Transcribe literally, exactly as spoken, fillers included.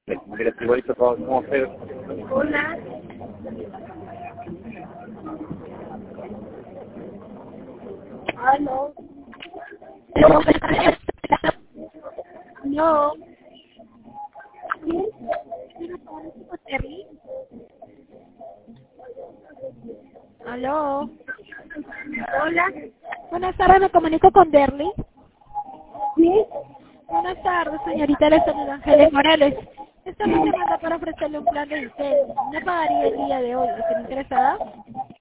Mira, igualito todo como feo. Hola. Aló. No. ¿Terry? Aló. Hola. Buenas tardes, me comunico con Derly. ¿Sí? Buenas tardes, señorita, le saluda Ángeles Morales. Estamos llamando para ofrecerle un plan de incendio. ¿No pagaría el día de hoy? ¿Está interesada?